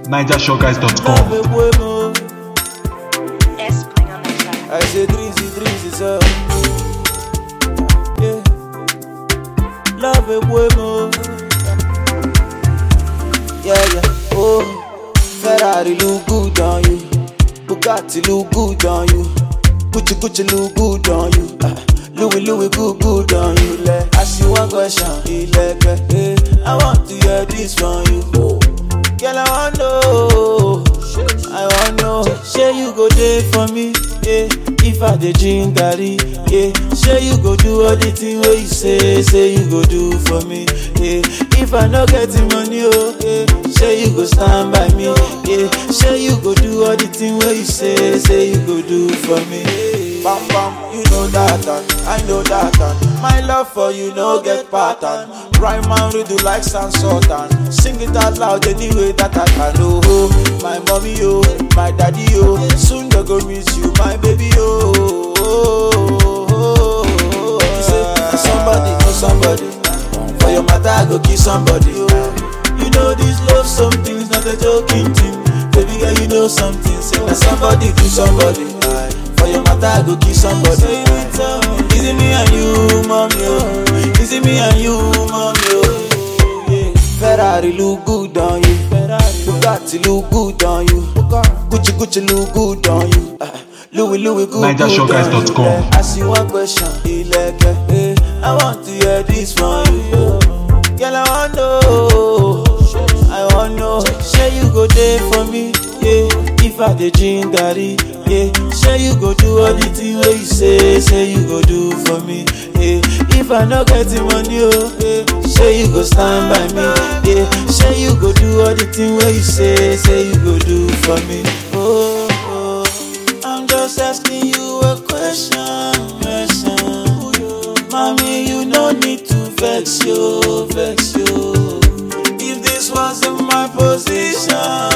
NigerShowGuys.com. I say dreams, so yeah. Love it way more. Yeah. Oh, Ferrari look good on you, Bugatti look good on you, Gucci look good on you, Louis good on you. Like, ask you one question, I want to hear this from you. Girl, I want know, say you go there for me, yeah. If I dey drink garri, yeah. Say you go do all the thing where you say you go do for me, yeah. If I no get the money, oh, yeah. Say you go stand by me, yeah. Say you go do all the thing where you say you go do for me, yeah. Bam bam, you know that and I know that and my love for you no get pattern. Rhyme and redo like San Sultan. Sing it out loud any way that I can. Oh, my mommy, oh, my daddy, oh. Soon they go miss you, my baby, oh. You say, somebody know somebody. For your matter, I go kiss somebody, oh. You know this love, some things not a joking thing. Baby girl, you know something. Say that somebody do somebody. For your matter, I go kiss somebody. Is it me and you, mommy, oh? Is it me and you, mommy, oh? Yeah. Ferrari look good on you, Bugatti look good on you, Gucci look good on you, Louis good on you. NigerShowGuys.com. Ask you one question, I want to hear this from you. Girl, I want know, say you go there for me, yeah. If I dey drink garri, yeah. Say you go do all the thing where you say you go do for me, yeah. If I no get the money, oh, yeah. Say you go stand by me, yeah. Say you go do all the thing where you say you go do for me, oh. I'm just asking you a question. Mommy, you no need to vex you. If this wasn't my position,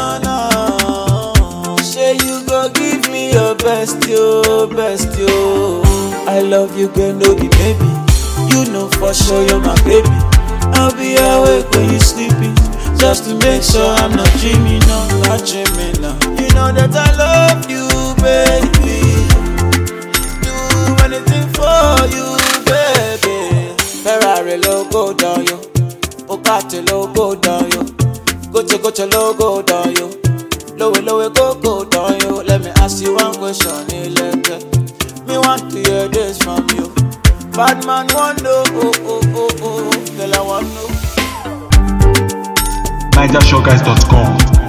say you go give me your best, yo. I love you, girl, no be baby. You know for sure you're my baby. I'll be awake when you sleeping, just to make sure I'm not dreaming, no, not dreaming, no. You know that I love you, baby. Do anything for you, baby. Ferrari logo down you, Bugatti logo down you, Gucci logo down you, Louis go down you. Let me ask you one question, me want to hear this from you. Bad man want know, oh, girl I want know. NigerShowGuys.com.